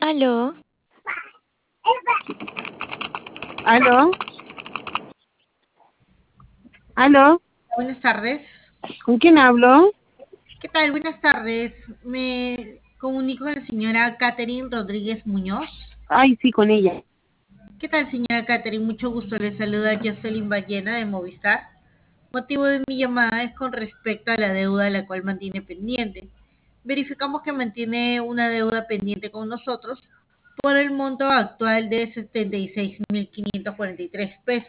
Aló, ¿Aló? ¿Aló? Buenas tardes. ¿Con quién hablo? ¿Qué tal? Buenas tardes. Me comunico con la señora Catherine Rodríguez Muñoz. Ay, sí, con ella. ¿Qué tal, señora Catherine? Mucho gusto. Le saluda Jocelyn Ballena de Movistar. Motivo de mi llamada es con respecto a la deuda la cual mantiene pendiente. Verificamos que mantiene una deuda pendiente con nosotros por el monto actual de 76.543 pesos.